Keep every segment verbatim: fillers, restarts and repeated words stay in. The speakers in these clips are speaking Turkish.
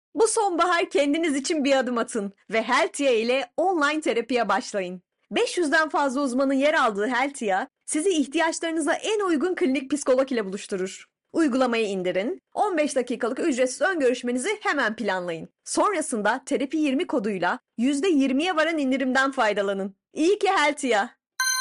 Bu sonbahar kendiniz için bir adım atın ve Heltia ile online terapiye başlayın. beş yüzden fazla uzmanın yer aldığı Heltia, sizi ihtiyaçlarınıza en uygun klinik psikolog ile buluşturur. Uygulamayı indirin, on beş dakikalık ücretsiz ön görüşmenizi hemen planlayın. Sonrasında terapi yirmi koduyla yüzde yirmiye varan indirimden faydalanın. İyi ki Heltia.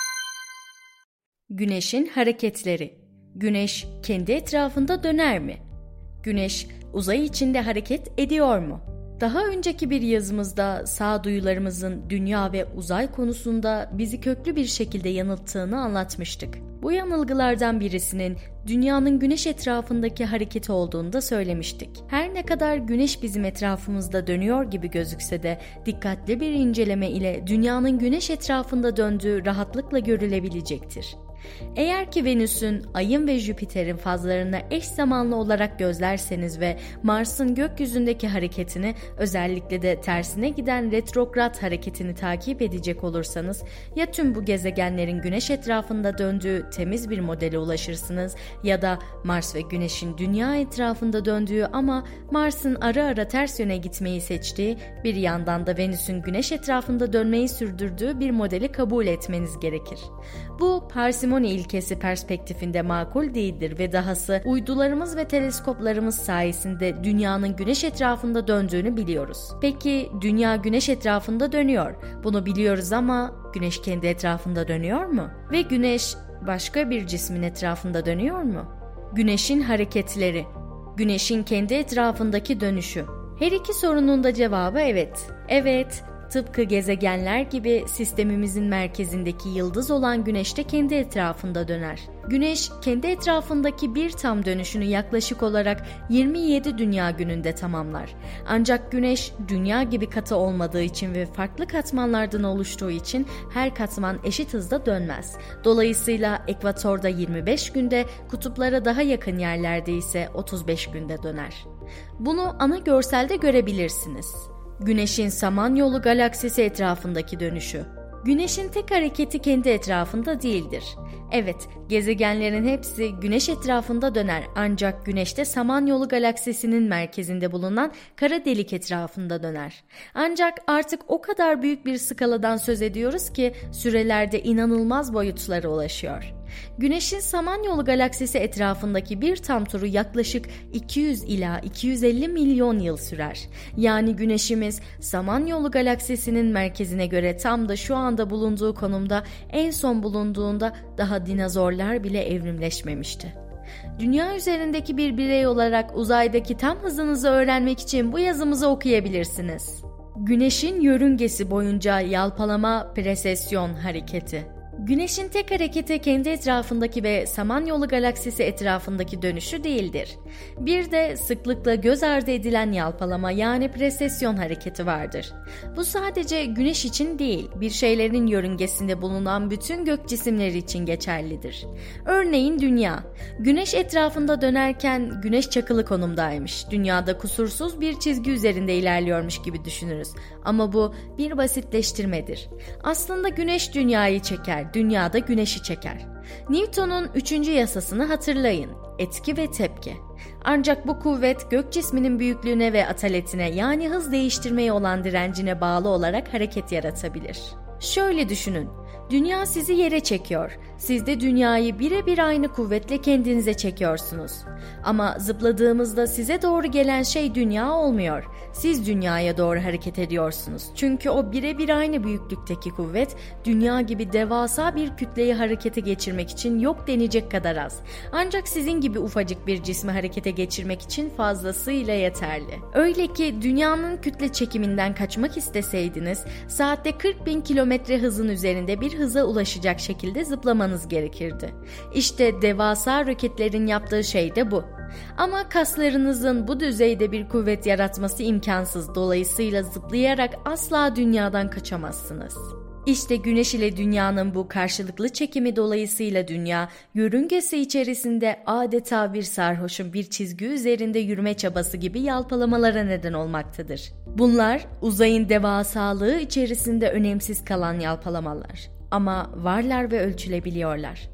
Güneşin hareketleri. Güneş kendi etrafında döner mi? Güneş uzay içinde hareket ediyor mu? Daha önceki bir yazımızda sağduyularımızın dünya ve uzay konusunda bizi köklü bir şekilde yanılttığını anlatmıştık. Bu yanılgılardan birisinin dünyanın güneş etrafındaki hareketi olduğunu da söylemiştik. Her ne kadar güneş bizim etrafımızda dönüyor gibi gözükse de dikkatli bir inceleme ile dünyanın güneş etrafında döndüğü rahatlıkla görülebilecektir. Eğer ki Venüs'ün, Ay'ın ve Jüpiter'in fazlarını eş zamanlı olarak gözlerseniz ve Mars'ın gökyüzündeki hareketini, özellikle de tersine giden retrograd hareketini takip edecek olursanız, ya tüm bu gezegenlerin Güneş etrafında döndüğü temiz bir modele ulaşırsınız ya da Mars ve Güneş'in Dünya etrafında döndüğü ama Mars'ın ara ara ters yöne gitmeyi seçtiği, bir yandan da Venüs'ün Güneş etrafında dönmeyi sürdürdüğü bir modeli kabul etmeniz gerekir. Bu parsimoni ilkesi perspektifinde makul değildir ve dahası uydularımız ve teleskoplarımız sayesinde dünyanın güneş etrafında döndüğünü biliyoruz. Peki dünya güneş etrafında dönüyor. Bunu biliyoruz ama güneş kendi etrafında dönüyor mu? Ve güneş başka bir cismin etrafında dönüyor mu? Güneşin hareketleri. Güneşin kendi etrafındaki dönüşü. Her iki sorunun da cevabı evet. Evet. Tıpkı gezegenler gibi sistemimizin merkezindeki yıldız olan Güneş de kendi etrafında döner. Güneş kendi etrafındaki bir tam dönüşünü yaklaşık olarak yirmi yedi dünya gününde tamamlar. Ancak Güneş dünya gibi katı olmadığı için ve farklı katmanlardan oluştuğu için her katman eşit hızda dönmez. Dolayısıyla ekvatorda yirmi beş günde, kutuplara daha yakın yerlerde ise otuz beş günde döner. Bunu ana görselde görebilirsiniz. Güneşin Samanyolu galaksisi etrafındaki dönüşü. Güneşin tek hareketi kendi etrafında değildir. Evet, gezegenlerin hepsi Güneş etrafında döner ancak Güneş de Samanyolu galaksisinin merkezinde bulunan kara delik etrafında döner. Ancak artık o kadar büyük bir skaladan söz ediyoruz ki sürelerde inanılmaz boyutlara ulaşıyor. Güneşin Samanyolu galaksisi etrafındaki bir tam turu yaklaşık iki yüz ila iki yüz elli milyon yıl sürer. Yani Güneşimiz Samanyolu galaksisinin merkezine göre tam da şu anda bulunduğu konumda, en son bulunduğunda daha dinozorlar bile evrimleşmemişti. Dünya üzerindeki bir birey olarak uzaydaki tam hızınızı öğrenmek için bu yazımızı okuyabilirsiniz. Güneşin yörüngesi boyunca yalpalama presesyon hareketi. Güneşin tek hareketi kendi etrafındaki ve Samanyolu galaksisi etrafındaki dönüşü değildir. Bir de sıklıkla göz ardı edilen yalpalama yani presesyon hareketi vardır. Bu sadece Güneş için değil, bir şeylerin yörüngesinde bulunan bütün gök cisimleri için geçerlidir. Örneğin Dünya. Güneş etrafında dönerken Güneş çakılı konumdaymış. Dünyada kusursuz bir çizgi üzerinde ilerliyormuş gibi düşünürüz. Ama bu bir basitleştirmedir. Aslında Güneş Dünyayı çeker, Dünya da Güneş'i çeker. Newton'un üçüncü yasasını hatırlayın. Etki ve tepki. Ancak bu kuvvet gök cisminin büyüklüğüne ve ataletine yani hız değiştirmeye olan direncine bağlı olarak hareket yaratabilir. Şöyle düşünün. Dünya sizi yere çekiyor. Siz de dünyayı birebir aynı kuvvetle kendinize çekiyorsunuz. Ama zıpladığımızda size doğru gelen şey dünya olmuyor. Siz dünyaya doğru hareket ediyorsunuz. Çünkü o birebir aynı büyüklükteki kuvvet dünya gibi devasa bir kütleyi harekete geçirmek için yok denecek kadar az. Ancak sizin gibi ufacık bir cismi harekete geçirmek için fazlasıyla yeterli. Öyle ki dünyanın kütle çekiminden kaçmak isteseydiniz saatte kırk bin kilometre hızın üzerinde bir hıza ulaşacak şekilde zıplamanız gerekirdi. İşte devasa roketlerin yaptığı şey de bu. Ama kaslarınızın bu düzeyde bir kuvvet yaratması imkansız. Dolayısıyla zıplayarak asla dünyadan kaçamazsınız. İşte Güneş ile Dünya'nın bu karşılıklı çekimi dolayısıyla Dünya, yörüngesi içerisinde adeta bir sarhoşun bir çizgi üzerinde yürüme çabası gibi yalpalamalara neden olmaktadır. Bunlar uzayın devasalığı içerisinde önemsiz kalan yalpalamalar. Ama varlar ve ölçülebiliyorlar.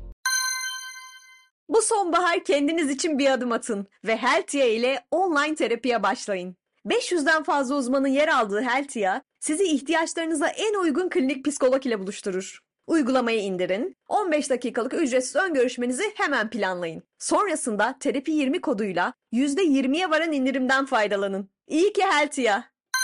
Bu sonbahar kendiniz için bir adım atın ve Heltia ile online terapiye başlayın. beş yüzden fazla uzmanın yer aldığı Heltia, sizi ihtiyaçlarınıza en uygun klinik psikolog ile buluşturur. Uygulamayı indirin, on beş dakikalık ücretsiz ön görüşmenizi hemen planlayın. Sonrasında Terapi yirmi koduyla yüzde yirmiye varan indirimden faydalanın. İyi ki Heltia!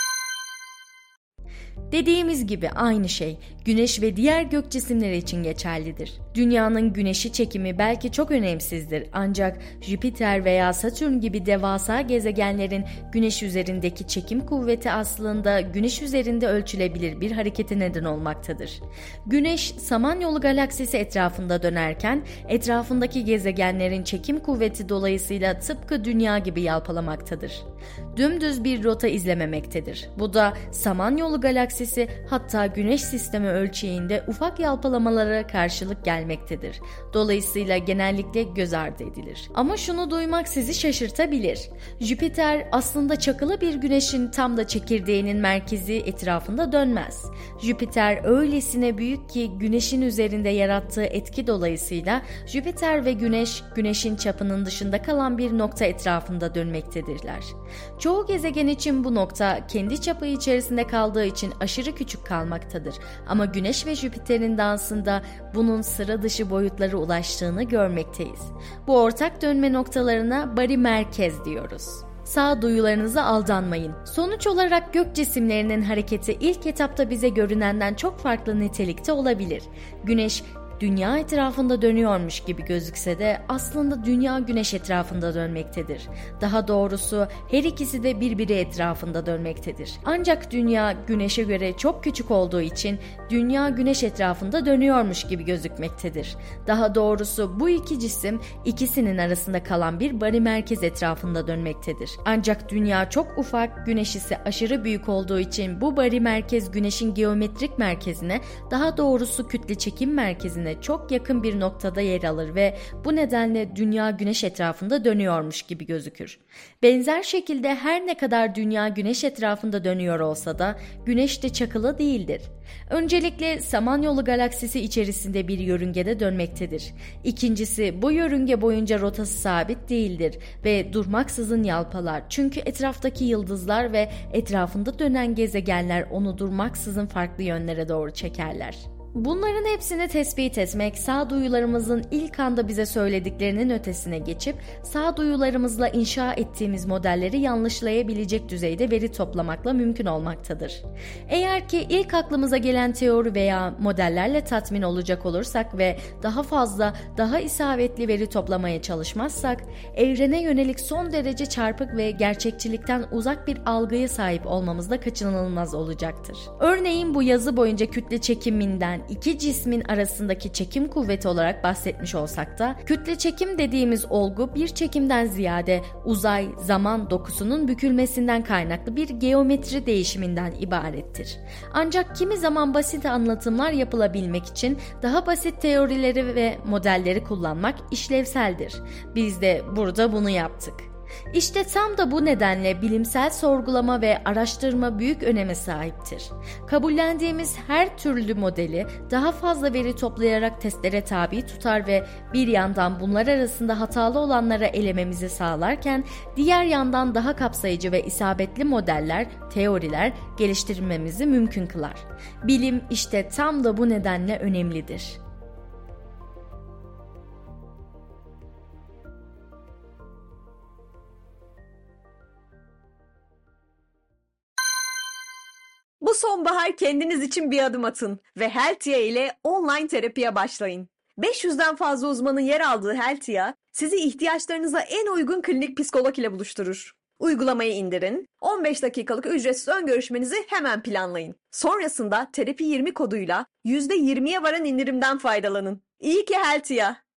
Dediğimiz gibi aynı şey Güneş ve diğer gök cisimleri için geçerlidir. Dünyanın Güneş'i çekimi belki çok önemsizdir, ancak Jüpiter veya Satürn gibi devasa gezegenlerin Güneş üzerindeki çekim kuvveti aslında Güneş üzerinde ölçülebilir bir harekete neden olmaktadır. Güneş, Samanyolu galaksisi etrafında dönerken etrafındaki gezegenlerin çekim kuvveti dolayısıyla tıpkı Dünya gibi yalpalamaktadır. Dümdüz bir rota izlememektedir. Bu da Samanyolu galaksisi, hatta Güneş sistemi ölçeğinde ufak yalpalamalara karşılık gelmektedir. Dolayısıyla genellikle göz ardı edilir. Ama şunu duymak sizi şaşırtabilir. Jüpiter aslında çakılı bir güneşin tam da çekirdeğinin merkezi etrafında dönmez. Jüpiter öylesine büyük ki Güneş'in üzerinde yarattığı etki dolayısıyla Jüpiter ve Güneş, Güneş'in çapının dışında kalan bir nokta etrafında dönmektedirler. Çoğu gezegen için bu nokta kendi çapı içerisinde kaldığı için aşırı küçük kalmaktadır. Ama Güneş ve Jüpiter'in dansında bunun sıra dışı boyutlara ulaştığını görmekteyiz. Bu ortak dönme noktalarına bari merkez diyoruz. Sağduyularınıza aldanmayın. Sonuç olarak gök cisimlerinin hareketi ilk etapta bize görünenden çok farklı nitelikte olabilir. Güneş Dünya etrafında dönüyormuş gibi gözükse de aslında Dünya Güneş etrafında dönmektedir. Daha doğrusu her ikisi de birbiri etrafında dönmektedir. Ancak Dünya Güneş'e göre çok küçük olduğu için Dünya Güneş etrafında dönüyormuş gibi gözükmektedir. Daha doğrusu bu iki cisim ikisinin arasında kalan bir bari merkez etrafında dönmektedir. Ancak Dünya çok ufak, Güneş ise aşırı büyük olduğu için bu bari merkez Güneş'in geometrik merkezine, daha doğrusu kütle çekim merkezine çok yakın bir noktada yer alır ve bu nedenle Dünya Güneş etrafında dönüyormuş gibi gözükür. Benzer şekilde her ne kadar Dünya Güneş etrafında dönüyor olsa da Güneş de çakılı değildir. Öncelikle Samanyolu galaksisi içerisinde bir yörüngede dönmektedir. İkincisi, bu yörünge boyunca rotası sabit değildir ve durmaksızın yalpalar, çünkü etraftaki yıldızlar ve etrafında dönen gezegenler onu durmaksızın farklı yönlere doğru çekerler. Bunların hepsini tespit etmek, sağduyularımızın ilk anda bize söylediklerinin ötesine geçip sağduyularımızla inşa ettiğimiz modelleri yanlışlayabilecek düzeyde veri toplamakla mümkün olmaktadır. Eğer ki ilk aklımıza gelen teori veya modellerle tatmin olacak olursak ve daha fazla, daha isabetli veri toplamaya çalışmazsak, evrene yönelik son derece çarpık ve gerçekçilikten uzak bir algıya sahip olmamız da kaçınılmaz olacaktır. Örneğin bu yazı boyunca kütle çekiminden iki cismin arasındaki çekim kuvveti olarak bahsetmiş olsak da, kütle çekim dediğimiz olgu bir çekimden ziyade uzay, zaman dokusunun bükülmesinden kaynaklı bir geometri değişiminden ibarettir. Ancak kimi zaman basit anlatımlar yapılabilmek için daha basit teorileri ve modelleri kullanmak işlevseldir. Biz de burada bunu yaptık. İşte tam da bu nedenle bilimsel sorgulama ve araştırma büyük öneme sahiptir. Kabullendiğimiz her türlü modeli daha fazla veri toplayarak testlere tabi tutar ve bir yandan bunlar arasında hatalı olanları elememizi sağlarken diğer yandan daha kapsayıcı ve isabetli modeller, teoriler geliştirmemizi mümkün kılar. Bilim işte tam da bu nedenle önemlidir. Bu sonbahar kendiniz için bir adım atın ve Heltia ile online terapiye başlayın. beş yüzden fazla uzmanın yer aldığı Heltia, sizi ihtiyaçlarınıza en uygun klinik psikolog ile buluşturur. Uygulamayı indirin, on beş dakikalık ücretsiz ön görüşmenizi hemen planlayın. Sonrasında Terapi yirmi koduyla yüzde yirmiye varan indirimden faydalanın. İyi ki Heltia!